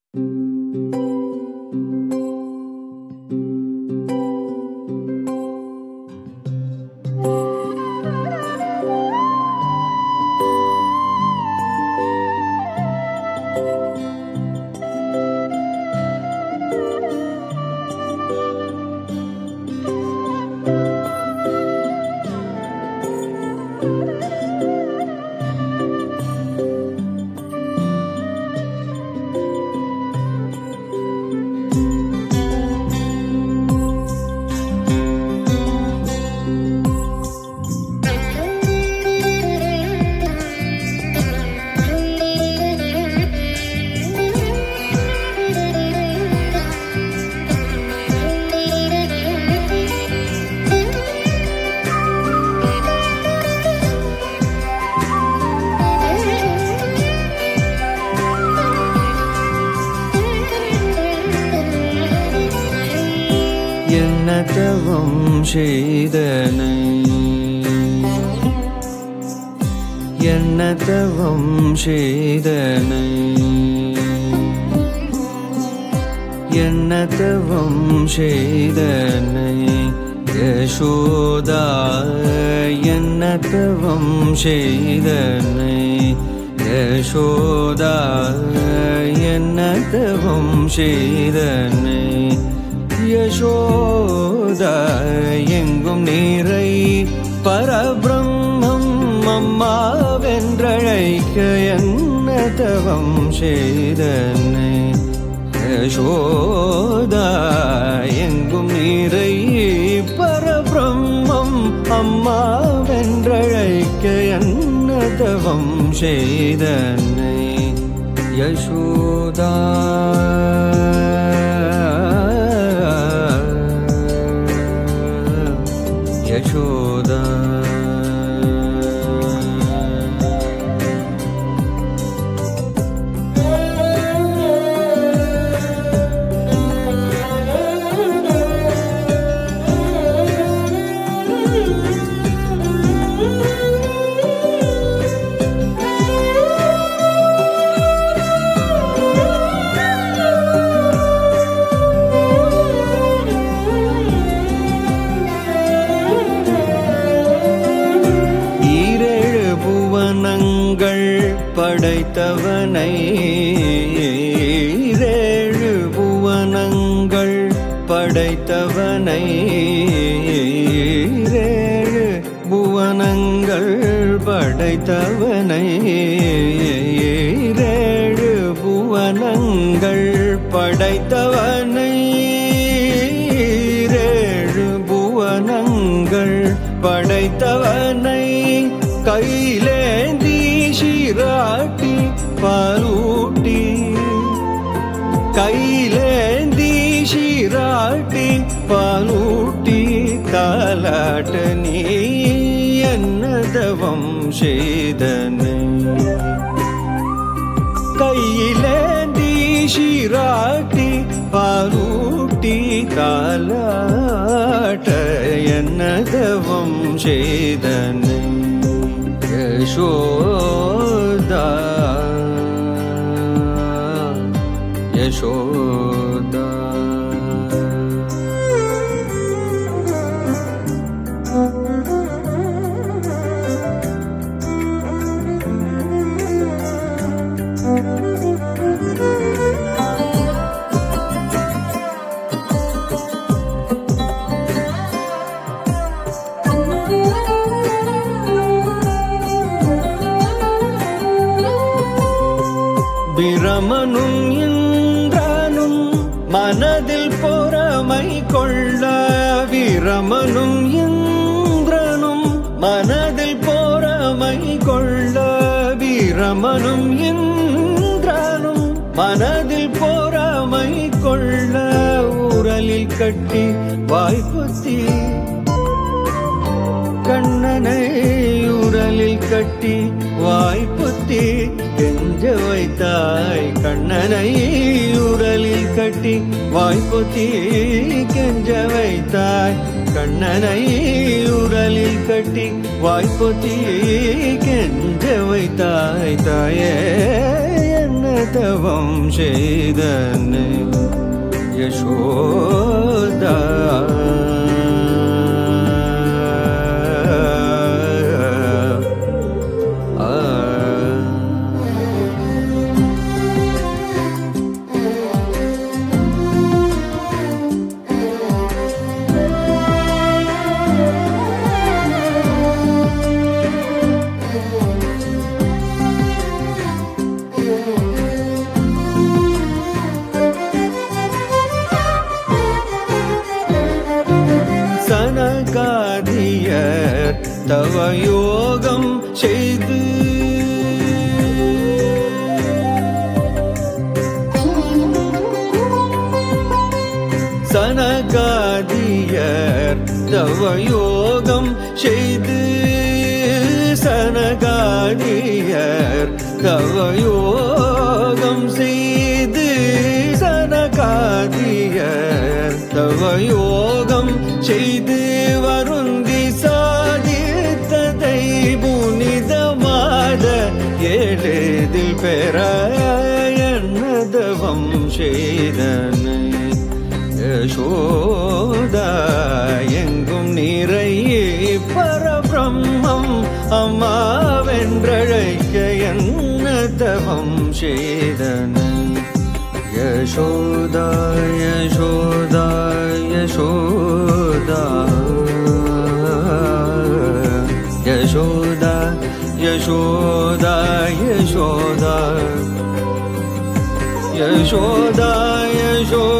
என்ன தவம் செய்தனை, என்ன தவம் செய்தனை, என்ன தவம் செய்தனை யசோதா, என்ன தவம் செய்தனை யசோதா, என்ன தவம் செய்தனை யசோதா. எங்கும் நீரை பரபிரம்மம் அம்மாவென்றழைக்க என்ன தவம் செய்தனை யசோதா. எங்கும் நீரை பரபிரம்மம் அம்மாவென்றழைக்க என்ன தவம் செய்தனை யசோதா. யசோதா படைத்தவனை, ஏழு புவனங்கள் படைத்தவனை, ஏழு புவனங்கள் படைத்தவனை, ஏழு புவனங்கள் படைத்தவனை, ஏழு புவனங்கள் படைத்தவனை கையிலேந்தி சீராட்டி பாலூட்டி, கையிலேந்தி சீராட்டி பாலூட்டி தாலாட்ட நீ என்ன தவம் செய்தனை, கையிலேந்தி சீராட்டி பாலூட்டி தாலாட்ட என்ன தவம் செய்தனை யசோதா. யசோதா பிரமனும் இந்திரனும் மனதில் பொறாமை கொள்ள, பிரமனும் இந்திரனும் மனதில் பொறாமை கொள்ள, பிரமனும் இந்திரனும் மனதில் பொறாமை கொள்ள, உரலில் கட்டி வாய்ப்புத்தி கண்ணனை உரலில் கட்டி வாய்ப்புத்தி கெஞ்ச வைத்தாய், கண்ணனை உரலில் கட்டி வாய்ப்புத்தி கெஞ்ச வைத்தாய், கண்ணனை உரலில் கட்டி வாய்ப்புத்தி கெஞ்ச வைத்தாய். தாயே என்ன தவம் செய்தனை யசோதா சனகாதியர் தவ யோகம் செய்து சனகாதியர் தவ யோகம் செய்து சனகாதியர் தவ யோகம் செய்து சனகாதியர் தவ யோகம் செய்து வருந்தி சாதித்ததை புனிதமாத எளிதில் பெற என்னதவம் செய்தனை யசோதா எங்கும் நிறைய பரபிரம்மம் அம்மாவென்றழைக்க என்னதவம் செய்தனை யசோதா யசோதா யசோதா யசோதா யசோதா யசோதா யசோதா யசோதா